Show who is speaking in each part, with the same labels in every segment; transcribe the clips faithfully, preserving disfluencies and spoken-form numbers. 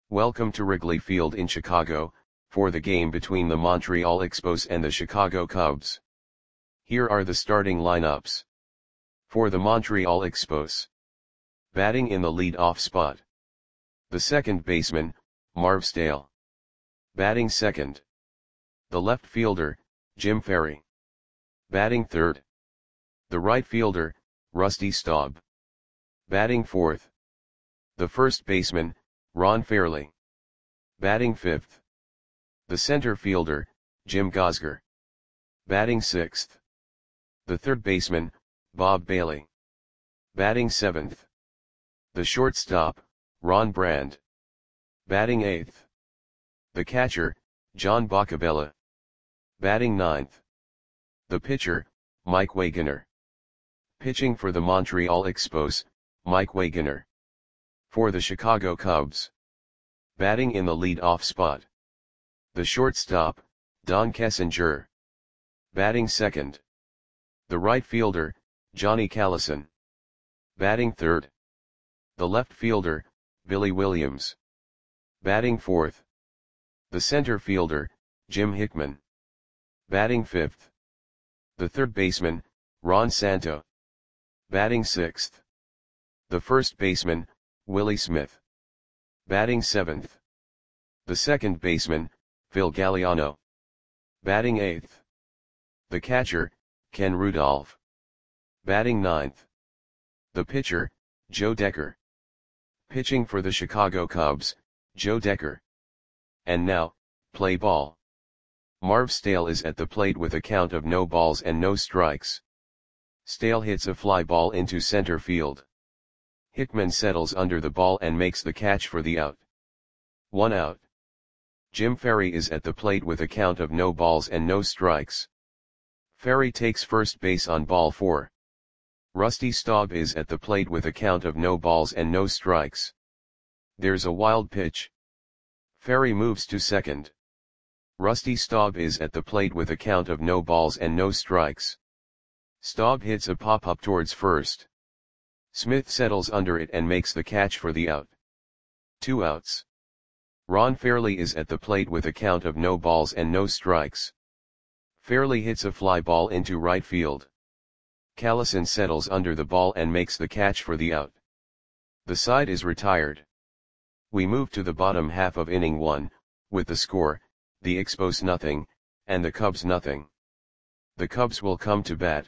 Speaker 1: Welcome to Wrigley Field in Chicago, for the game between the Montreal Expos and the Chicago Cubs. Here are the starting lineups. For the Montreal Expos. Batting in the lead-off spot. The second baseman, Marv Stale. Batting second. The left fielder, Jim Ferry. Batting third. The right fielder, Rusty Staub. Batting fourth. The first baseman, Ron Fairly. Batting fifth. The center fielder, Jim Gosger. Batting sixth. The third baseman, Bob Bailey. Batting seventh. The shortstop, Ron Brand. Batting eighth. The catcher, John Boccabella. Batting ninth. The pitcher, Mike Wagoner. Pitching for the Montreal Expos, Mike Wagoner. For the Chicago Cubs. Batting in the lead-off spot. The shortstop, Don Kessinger. Batting second. The right fielder, Johnny Callison. Batting third. The left fielder, Billy Williams. Batting fourth. The center fielder, Jim Hickman. Batting fifth. The third baseman, Ron Santo. Batting sixth. The first baseman, Willie Smith. Batting seventh. The second baseman, Phil Galliano. Batting eighth. The catcher, Ken Rudolph. Batting ninth. The pitcher, Joe Decker. Pitching for the Chicago Cubs, Joe Decker. And now, play ball. Marv Stale is at the plate with a count of no balls and no strikes. Stale hits a fly ball into center field. Hickman settles under the ball and makes the catch for the out. One out. Jim Ferry is at the plate with a count of no balls and no strikes. Ferry takes first base on ball four. Rusty Staub is at the plate with a count of no balls and no strikes. There's a wild pitch. Ferry moves to second. Rusty Staub is at the plate with a count of no balls and no strikes. Staub hits a pop-up towards first. Smith settles under it and makes the catch for the out. Two outs. Ron Fairly is at the plate with a count of no balls and no strikes. Fairly hits a fly ball into right field. Callison settles under the ball and makes the catch for the out. The side is retired. We move to the bottom half of inning one, with the score, the Expos nothing, and the Cubs nothing. The Cubs will come to bat.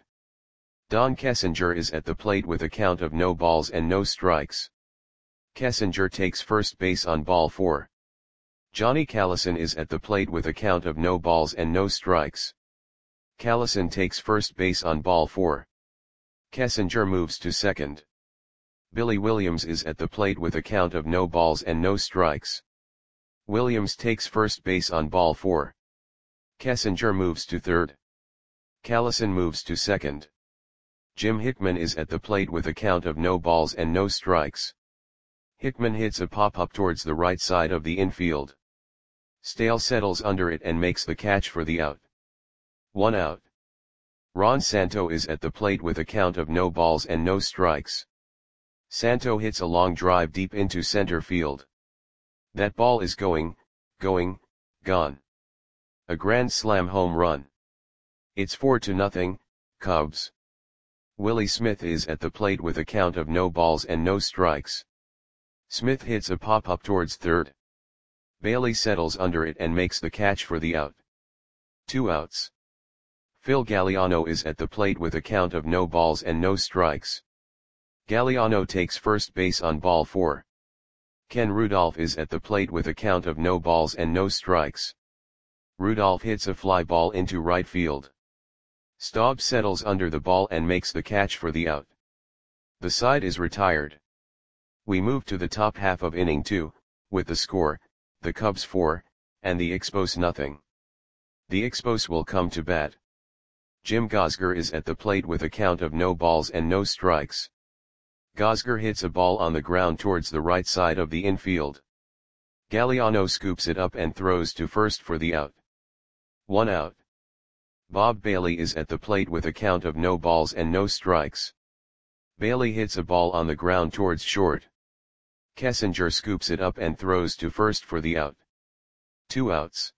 Speaker 1: Don Kessinger is at the plate with a count of no balls and no strikes. Kessinger takes first base on ball four. Johnny Callison is at the plate with a count of no balls and no strikes. Callison takes first base on ball four. Kessinger moves to second. Billy Williams is at the plate with a count of no balls and no strikes. Williams takes first base on ball four. Kessinger moves to third. Callison moves to second. Jim Hickman is at the plate with a count of no balls and no strikes. Hickman hits a pop-up towards the right side of the infield. Stale settles under it and makes the catch for the out. One out. Ron Santo is at the plate with a count of no balls and no strikes. Santo hits a long drive deep into center field. That ball is going, going, gone. A grand slam home run. It's four to nothing, Cubs. Willie Smith is at the plate with a count of no balls and no strikes. Smith hits a pop-up towards third. Bailey settles under it and makes the catch for the out. Two outs. Phil Galliano is at the plate with a count of no balls and no strikes. Galliano takes first base on ball four. Ken Rudolph is at the plate with a count of no balls and no strikes. Rudolph hits a fly ball into right field. Staub settles under the ball and makes the catch for the out. The side is retired. We move to the top half of inning two, with the score, the Cubs four, and the Expos nothing. The Expos will come to bat. Jim Gosger is at the plate with a count of no balls and no strikes. Gosger hits a ball on the ground towards the right side of the infield. Galliano scoops it up and throws to first for the out. One out. Bob Bailey is at the plate with a count of no balls and no strikes. Bailey hits a ball on the ground towards short. Kessinger scoops it up and throws to first for the out. Two outs.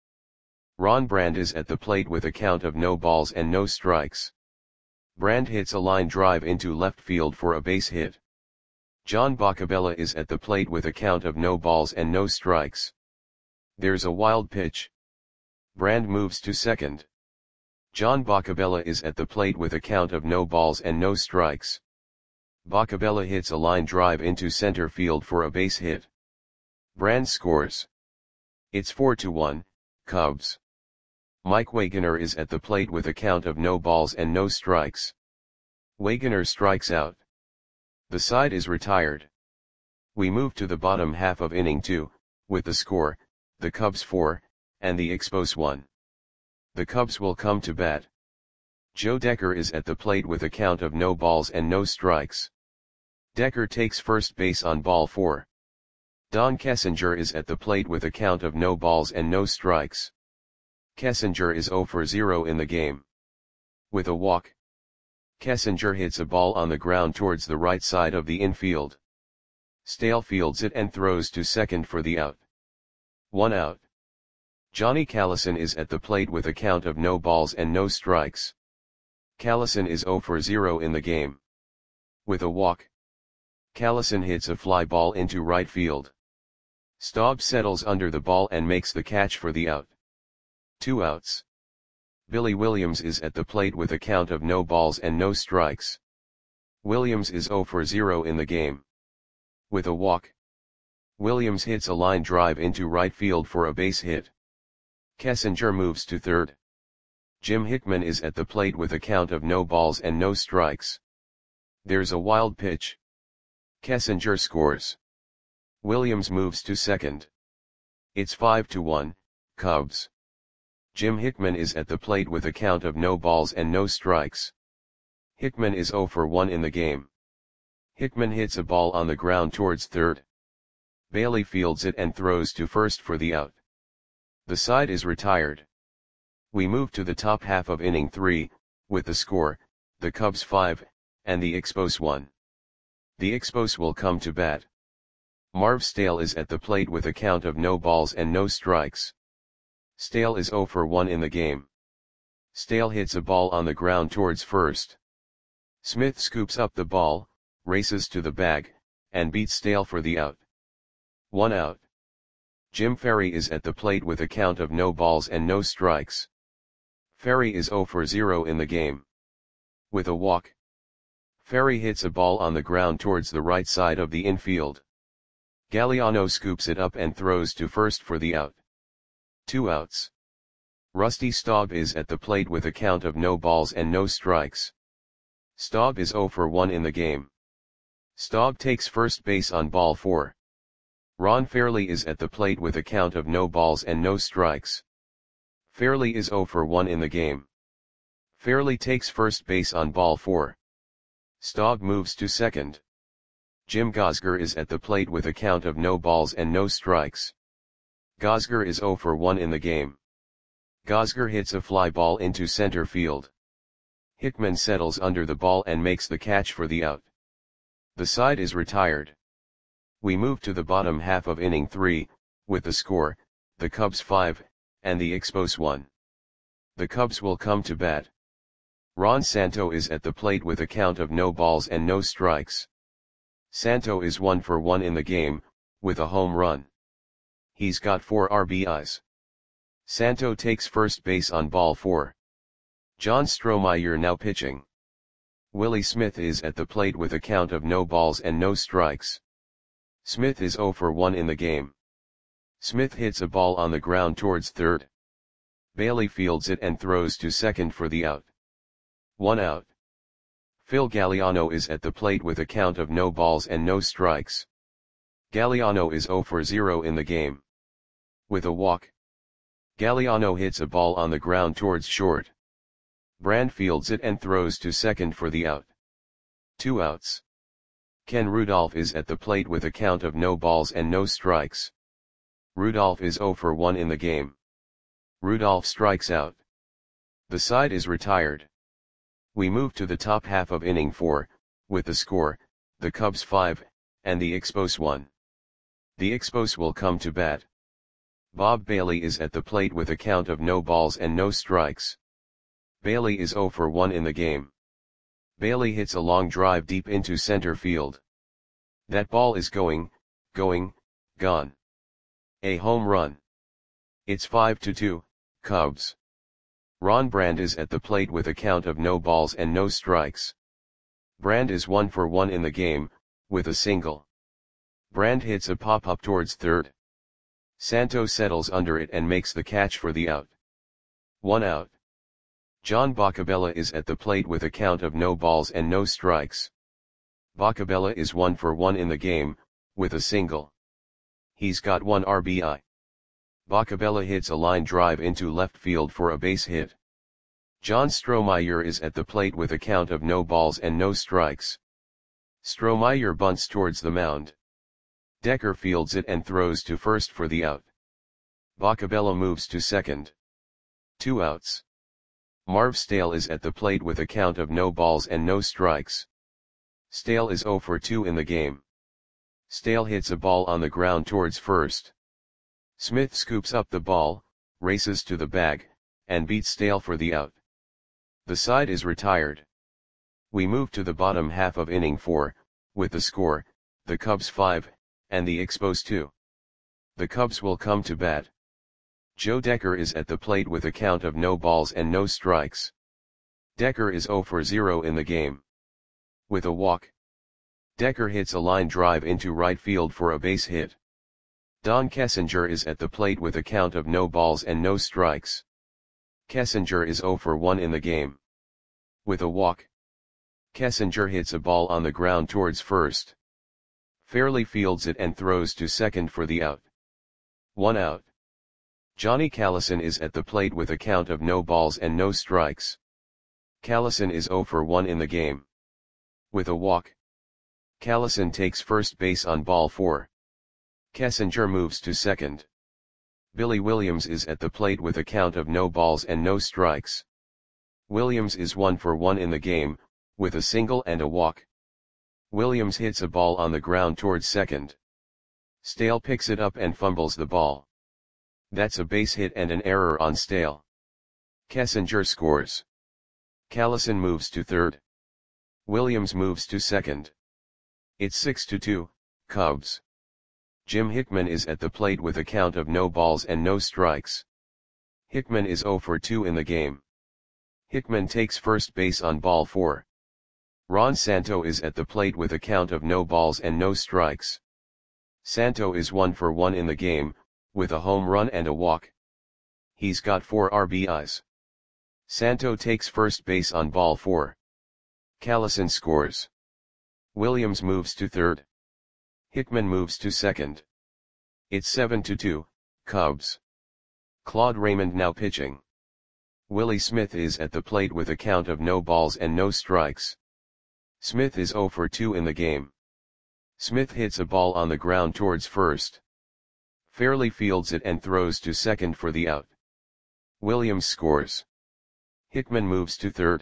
Speaker 1: Ron Brand is at the plate with a count of no balls and no strikes. Brand hits a line drive into left field for a base hit. John Boccabella is at the plate with a count of no balls and no strikes. There's a wild pitch. Brand moves to second. John Boccabella is at the plate with a count of no balls and no strikes. Boccabella hits a line drive into center field for a base hit. Brand scores. It's four to one, Cubs. Mike Wagoner is at the plate with a count of no balls and no strikes. Wagoner strikes out. The side is retired. We move to the bottom half of inning two, with the score, the Cubs four, and the Expos one. The Cubs will come to bat. Joe Decker is at the plate with a count of no balls and no strikes. Decker takes first base on ball four. Don Kessinger is at the plate with a count of no balls and no strikes. Kessinger is zero for zero in the game. With a walk, Kessinger hits a ball on the ground towards the right side of the infield. Stale fields it and throws to second for the out. One out. Johnny Callison is at the plate with a count of no balls and no strikes. Callison is zero for zero in the game. With a walk, Callison hits a fly ball into right field. Staub settles under the ball and makes the catch for the out. Two outs. Billy Williams is at the plate with a count of no balls and no strikes. Williams is zero for zero in the game. With a walk, Williams hits a line drive into right field for a base hit. Kessinger moves to third. Jim Hickman is at the plate with a count of no balls and no strikes. There's a wild pitch. Kessinger scores. Williams moves to second. It's five to one, Cubs. Jim Hickman is at the plate with a count of no balls and no strikes. Hickman is zero for one in the game. Hickman hits a ball on the ground towards third. Bailey fields it and throws to first for the out. The side is retired. We move to the top half of inning three, with the score, the Cubs five, and the Expos one. The Expos will come to bat. Marv Stale is at the plate with a count of no balls and no strikes. Stale is zero for one in the game. Stale hits a ball on the ground towards first. Smith scoops up the ball, races to the bag, and beats Stale for the out. One out. Jim Ferry is at the plate with a count of no balls and no strikes. Ferry is zero for zero in the game. With a walk, Ferry hits a ball on the ground towards the right side of the infield. Galliano scoops it up and throws to first for the out. Two outs. Rusty Staub is at the plate with a count of no balls and no strikes. Staub is zero for one in the game. Staub takes first base on ball four. Ron Fairley is at the plate with a count of no balls and no strikes. Fairley is zero for one in the game. Fairley takes first base on ball four. Staub moves to second. Jim Gosger is at the plate with a count of no balls and no strikes. Gosger is zero for one in the game. Gosger hits a fly ball into center field. Hickman settles under the ball and makes the catch for the out. The side is retired. We move to the bottom half of inning three, with the score, the Cubs five, and the Expos one. The Cubs will come to bat. Ron Santo is at the plate with a count of no balls and no strikes. Santo is one for one in the game, with a home run. He's got four R B Is. Santo takes first base on ball four. John Strohmeyer now pitching. Willie Smith is at the plate with a count of no balls and no strikes. Smith is zero for one in the game. Smith hits a ball on the ground towards third. Bailey fields it and throws to second for the out. One out. Phil Galliano is at the plate with a count of no balls and no strikes. Galliano is zero for zero in the game. With a walk, Galliano hits a ball on the ground towards short. Brand fields it and throws to second for the out. Two outs. Ken Rudolph is at the plate with a count of no balls and no strikes. Rudolph is zero for one in the game. Rudolph strikes out. The side is retired. We move to the top half of inning four, with the score, the Cubs five, and the Expos one. The Expos will come to bat. Bob Bailey is at the plate with a count of no balls and no strikes. Bailey is zero for one in the game. Bailey hits a long drive deep into center field. That ball is going, going, gone. A home run. It's five to two, Cubs. Ron Brand is at the plate with a count of no balls and no strikes. Brand is one for one in the game, with a single. Brand hits a pop-up towards third. Santo settles under it and makes the catch for the out. One out. John Boccabella is at the plate with a count of no balls and no strikes. Boccabella is one for one in the game, with a single. He's got one R B I. Boccabella hits a line drive into left field for a base hit. John Strohmeyer is at the plate with a count of no balls and no strikes. Strohmeyer bunts towards the mound. Decker fields it and throws to first for the out. Boccabella moves to second. Two outs. Marv Stale is at the plate with a count of no balls and no strikes. Stale is zero for two in the game. Stale hits a ball on the ground towards first. Smith scoops up the ball, races to the bag, and beats Stale for the out. The side is retired. We move to the bottom half of inning four, with the score, the Cubs five, and the Expos two. The Cubs will come to bat. Joe Decker is at the plate with a count of no balls and no strikes. Decker is zero for zero in the game. With a walk. Decker hits a line drive into right field for a base hit. Don Kessinger is at the plate with a count of no balls and no strikes. Kessinger is zero for one in the game. With a walk. Kessinger hits a ball on the ground towards first. Fairly fields it and throws to second for the out. One out. Johnny Callison is at the plate with a count of no balls and no strikes. Callison is zero for one in the game. With a walk. Callison takes first base on ball four. Kessinger moves to second. Billy Williams is at the plate with a count of no balls and no strikes. Williams is one for one in the game, with a single and a walk. Williams hits a ball on the ground towards second. Stale picks it up and fumbles the ball. That's a base hit and an error on Stale. Kessinger scores. Callison moves to third. Williams moves to second. It's six to two, Cubs. Jim Hickman is at the plate with a count of no balls and no strikes. Hickman is zero for two in the game. Hickman takes first base on ball four. Ron Santo is at the plate with a count of no balls and no strikes. Santo is one for one in the game, with a home run and a walk. He's got four R B Is. Santo takes first base on ball four. Callison scores. Williams moves to third. Hickman moves to second. It's seven to two, Cubs. Claude Raymond now pitching. Willie Smith is at the plate with a count of no balls and no strikes. Smith is zero for two in the game. Smith hits a ball on the ground towards first. Fairly fields it and throws to second for the out. Williams scores. Hickman moves to third.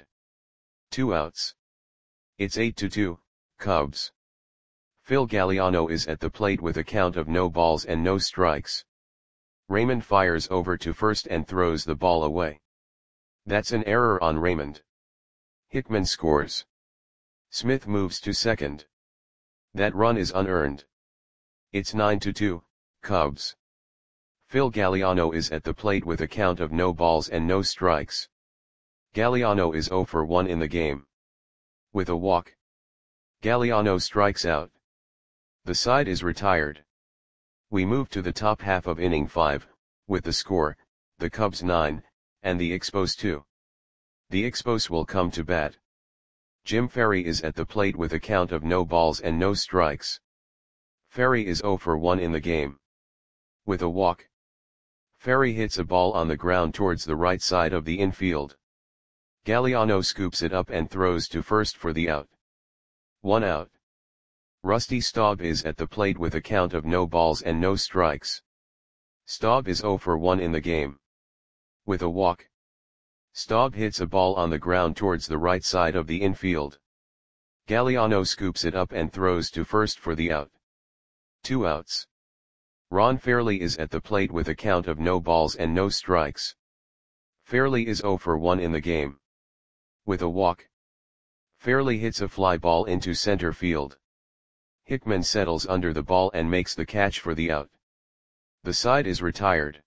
Speaker 1: Two outs. It's eight to two, Cubs. Phil Galliano is at the plate with a count of no balls and no strikes. Raymond fires over to first and throws the ball away. That's an error on Raymond. Hickman scores. Smith moves to second. That run is unearned. It's nine to two, Cubs. Phil Galliano is at the plate with a count of no balls and no strikes. Galliano is zero for one in the game. With a walk. Galliano strikes out. The side is retired. We move to the top half of inning five, with the score, the Cubs nine, and the Expos two. The Expos will come to bat. Jim Ferry is at the plate with a count of no balls and no strikes. Ferry is zero for one in the game. With a walk. Ferry hits a ball on the ground towards the right side of the infield. Galliano scoops it up and throws to first for the out. One out. Rusty Staub is at the plate with a count of no balls and no strikes. Staub is zero for one in the game. With a walk. Staub hits a ball on the ground towards the right side of the infield. Galliano scoops it up and throws to first for the out. Two outs. Ron Fairley is at the plate with a count of no balls and no strikes. Fairley is zero for one in the game. With a walk, Fairley hits a fly ball into center field. Hickman settles under the ball and makes the catch for the out. The side is retired.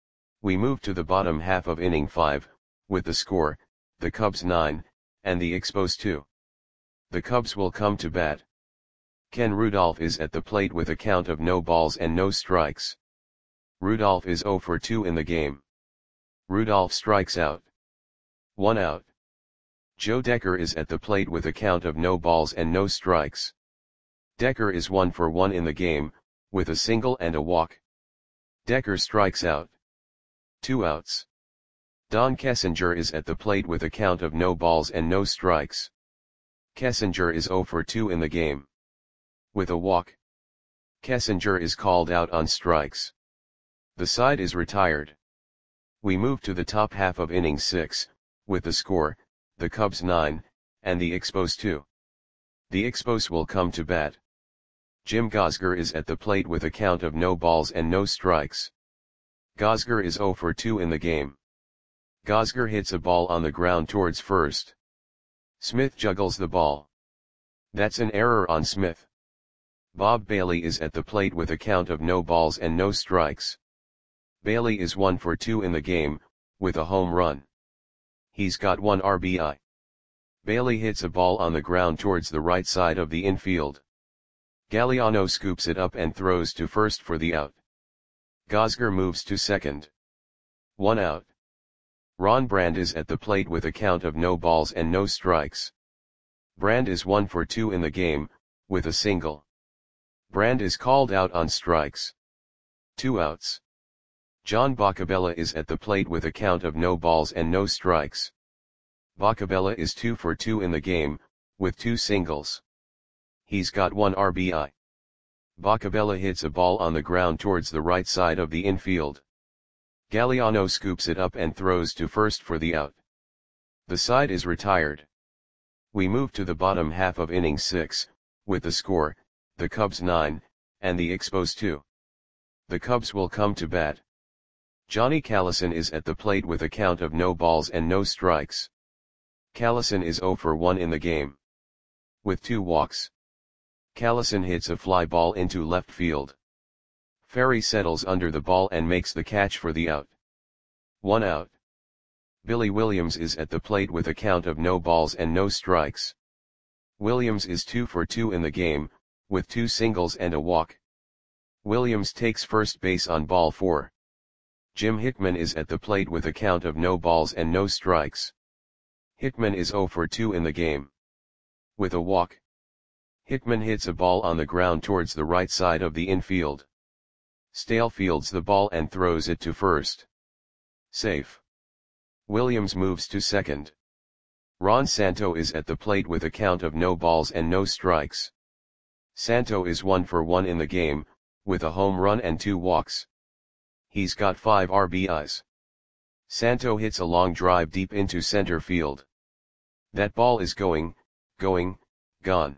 Speaker 1: We move to the bottom half of inning five, with the score, the Cubs nine, and the Expos two. The Cubs will come to bat. Ken Rudolph is at the plate with a count of no balls and no strikes. Rudolph is zero for two in the game. Rudolph strikes out. One out. Joe Decker is at the plate with a count of no balls and no strikes. Decker is one for one in the game, with a single and a walk. Decker strikes out. Two outs. Don Kessinger is at the plate with a count of no balls and no strikes. Kessinger is zero for two in the game. With a walk, Kessinger is called out on strikes. The side is retired. We move to the top half of inning six, with the score, the Cubs nine, and the Expos two. The Expos will come to bat. Jim Gosger is at the plate with a count of no balls and no strikes. Gosger is zero for two in the game. Gosger hits a ball on the ground towards first. Smith juggles the ball. That's an error on Smith. Bob Bailey is at the plate with a count of no balls and no strikes. Bailey is one for two in the game, with a home run. He's got one R B I. Bailey hits a ball on the ground towards the right side of the infield. Galliano scoops it up and throws to first for the out. Gosger moves to second. One out. Ron Brand is at the plate with a count of no balls and no strikes. Brand is one for two in the game, with a single. Brand is called out on strikes. Two outs. John Boccabella is at the plate with a count of no balls and no strikes. Boccabella is two for two in the game, with two singles. He's got one R B I. Boccabella hits a ball on the ground towards the right side of the infield. Galliano scoops it up and throws to first for the out. The side is retired. We move to the bottom half of inning six, with the score, the Cubs nine, and the Expos two. The Cubs will come to bat. Johnny Callison is at the plate with a count of no balls and no strikes. Callison is zero for one in the game. With two walks, Callison hits a fly ball into left field. Ferry settles under the ball and makes the catch for the out. One out. Billy Williams is at the plate with a count of no balls and no strikes. Williams is two for two in the game, with two singles and a walk. Williams takes first base on ball four. Jim Hickman is at the plate with a count of no balls and no strikes. Hickman is zero for two in the game. With a walk, Hickman hits a ball on the ground towards the right side of the infield. Stale fields the ball and throws it to first. Safe. Williams moves to second. Ron Santo is at the plate with a count of no balls and no strikes. Santo is one for one in the game, with a home run and two walks. He's got five R B Is. Santo hits a long drive deep into center field. That ball is going, going, gone.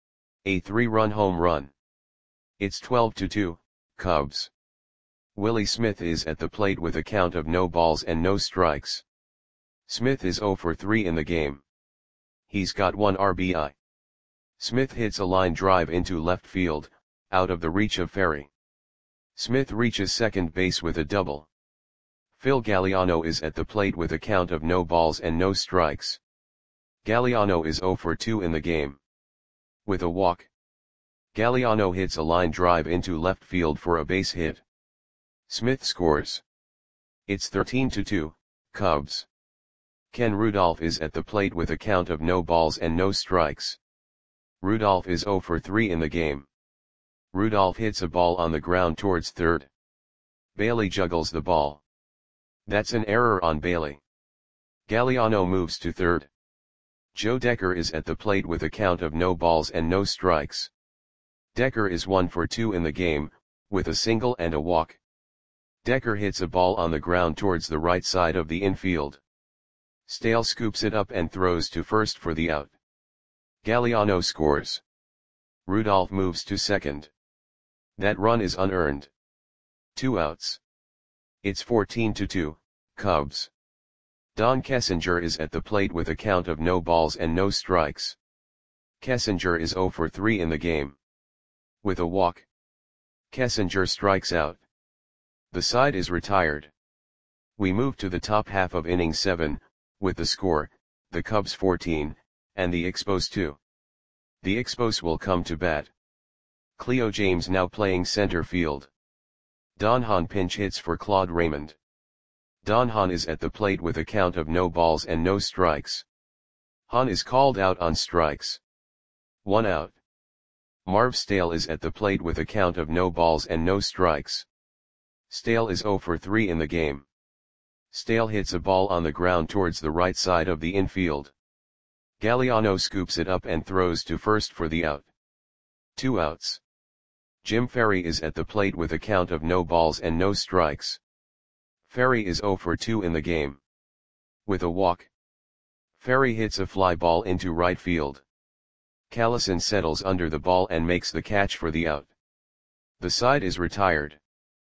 Speaker 1: A three-run home run. It's twelve to two, Cubs. Willie Smith is at the plate with a count of no balls and no strikes. Smith is zero for three in the game. He's got one R B I. Smith hits a line drive into left field, out of the reach of Ferry. Smith reaches second base with a double. Phil Galliano is at the plate with a count of no balls and no strikes. Galliano is zero for two in the game. With a walk, Galliano hits a line drive into left field for a base hit. Smith scores. It's thirteen to two, Cubs. Ken Rudolph is at the plate with a count of no balls and no strikes. Rudolph is zero for three in the game. Rudolph hits a ball on the ground towards third. Bailey juggles the ball. That's an error on Bailey. Galliano moves to third. Joe Decker is at the plate with a count of no balls and no strikes. Decker is one for two in the game, with a single and a walk. Decker hits a ball on the ground towards the right side of the infield. Stale scoops it up and throws to first for the out. Galliano scores. Rudolph moves to second. That run is unearned. Two outs. It's fourteen to two, Cubs. Don Kessinger is at the plate with a count of no balls and no strikes. Kessinger is oh for three in the game. With a walk, Kessinger strikes out. The side is retired. We move to the top half of inning seven, with the score, the Cubs fourteen, and the Expos two. The Expos will come to bat. Cleo James now playing center field. Don Hahn pinch hits for Claude Raymond. Don Hahn is at the plate with a count of no balls and no strikes. Hahn is called out on strikes. One out. Marv Stale is at the plate with a count of no balls and no strikes. Stale is oh for three in the game. Stale hits a ball on the ground towards the right side of the infield. Galliano scoops it up and throws to first for the out. Two outs. Jim Ferry is at the plate with a count of no balls and no strikes. Ferry is oh for two in the game. With a walk, Ferry hits a fly ball into right field. Callison settles under the ball and makes the catch for the out. The side is retired.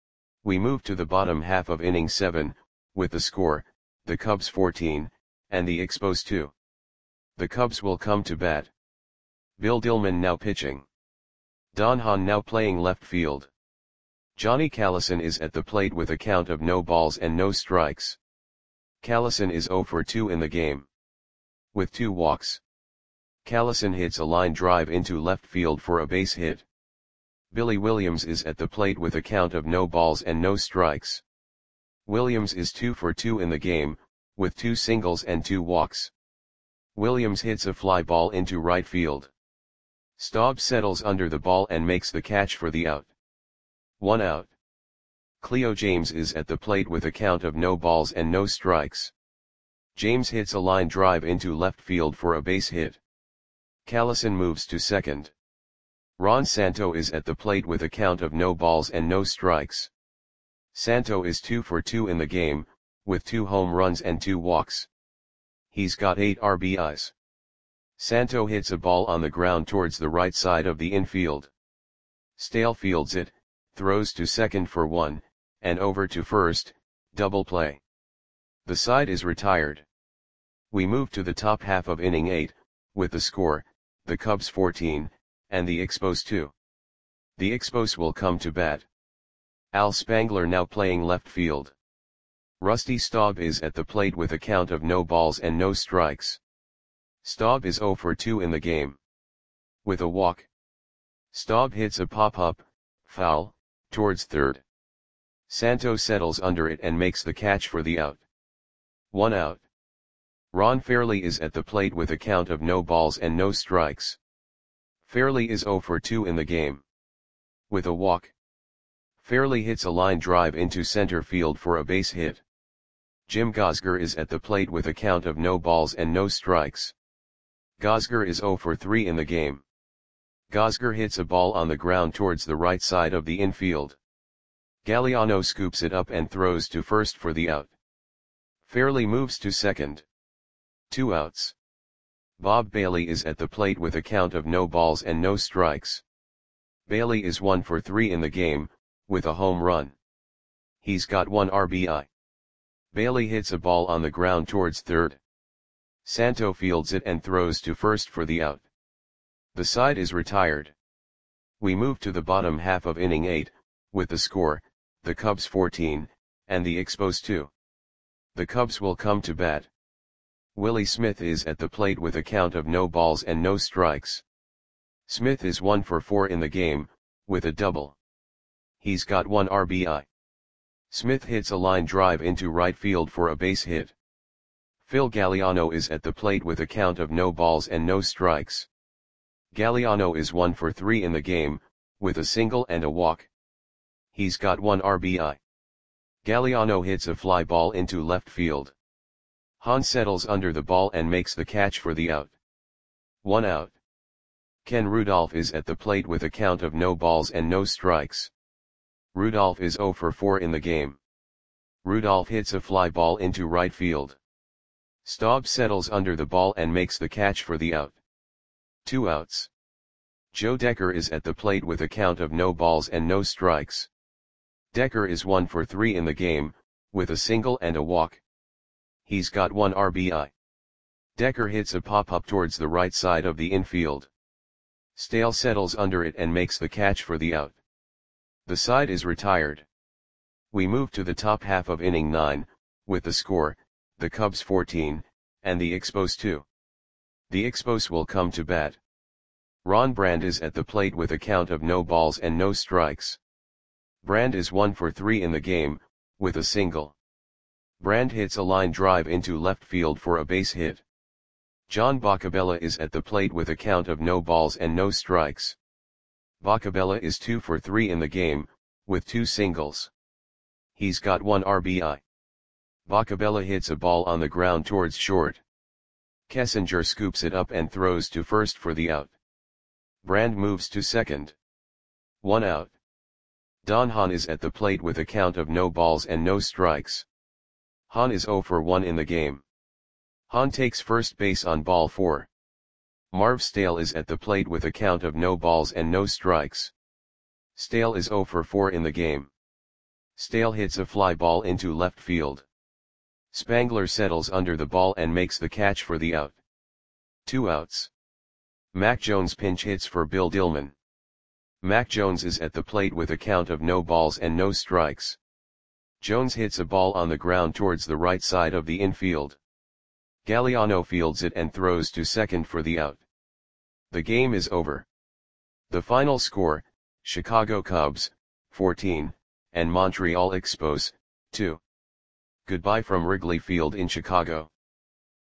Speaker 1: We move to the bottom half of inning seven, with the score, the Cubs fourteen, and the Expos two. The Cubs will come to bat. Bill Dillman now pitching. Don Hahn now playing left field. Johnny Callison is at the plate with a count of no balls and no strikes. Callison is oh for two in the game. With two walks, Callison hits a line drive into left field for a base hit. Billy Williams is at the plate with a count of no balls and no strikes. Williams is two for two in the game, with two singles and two walks. Williams hits a fly ball into right field. Staub settles under the ball and makes the catch for the out. One out. Cleo James is at the plate with a count of no balls and no strikes. James hits a line drive into left field for a base hit. Callison moves to second. Ron Santo is at the plate with a count of no balls and no strikes. Santo is two for two in the game, with two home runs and two walks. He's got eight R B Is. Santo hits a ball on the ground towards the right side of the infield. Stale fields it, throws to second for one, and over to first, double play. The side is retired. We move to the top half of inning eight, with the score, the Cubs fourteen, and the Expos two. The Expos will come to bat. Al Spangler now playing left field. Rusty Staub is at the plate with a count of no balls and no strikes. Staub is oh for two in the game. With a walk, Staub hits a pop-up, foul, towards third. Santo settles under it and makes the catch for the out. One out. Ron Fairley is at the plate with a count of no balls and no strikes. Fairley is oh for two in the game. With a walk, Fairley hits a line drive into center field for a base hit. Jim Gosger is at the plate with a count of no balls and no strikes. Gosger is oh for three in the game. Gosger hits a ball on the ground towards the right side of the infield. Galliano scoops it up and throws to first for the out. Fairley moves to second. Two outs. Bob Bailey is at the plate with a count of no balls and no strikes. Bailey is one for three in the game, with a home run. He's got one R B I. Bailey hits a ball on the ground towards third. Santo fields it and throws to first for the out. The side is retired. We move to the bottom half of inning eight, with the score, the Cubs fourteen, and the Expos two. The Cubs will come to bat. Willie Smith is at the plate with a count of no balls and no strikes. Smith is one for four in the game, with a double. He's got one R B I. Smith hits a line drive into right field for a base hit. Phil Galliano is at the plate with a count of no balls and no strikes. Galliano is one for three in the game, with a single and a walk. He's got one R B I. Galliano hits a fly ball into left field. Hahn settles under the ball and makes the catch for the out. One out. Ken Rudolph is at the plate with a count of no balls and no strikes. Rudolph is oh for four in the game. Rudolph hits a fly ball into right field. Staub settles under the ball and makes the catch for the out. Two outs. Joe Decker is at the plate with a count of no balls and no strikes. Decker is one for three in the game, with a single and a walk. He's got one R B I. Decker hits a pop-up towards the right side of the infield. Stale settles under it and makes the catch for the out. The side is retired. We move to the top half of inning nine, with the score, the Cubs fourteen, and the Expos two. The Expos will come to bat. Ron Brand is at the plate with a count of no balls and no strikes. Brand is one for three in the game, with a single. Brand hits a line drive into left field for a base hit. John Boccabella is at the plate with a count of no balls and no strikes. Boccabella is two for three in the game, with two singles. He's got one R B I. Boccabella hits a ball on the ground towards short. Kessinger scoops it up and throws to first for the out. Brand moves to second. One out. Don Hahn is at the plate with a count of no balls and no strikes. Hahn is zero for one in the game. Hahn takes first base on ball four. Marv Stale is at the plate with a count of no balls and no strikes. Stale is zero for four in the game. Stale hits a fly ball into left field. Spangler settles under the ball and makes the catch for the out. Two outs. Mac Jones pinch hits for Bill Dillman. Mac Jones is at the plate with a count of no balls and no strikes. Jones hits a ball on the ground towards the right side of the infield. Galliano fields it and throws to second for the out. The game is over. The final score, Chicago Cubs, fourteen, and Montreal Expos, two. Goodbye from Wrigley Field in Chicago.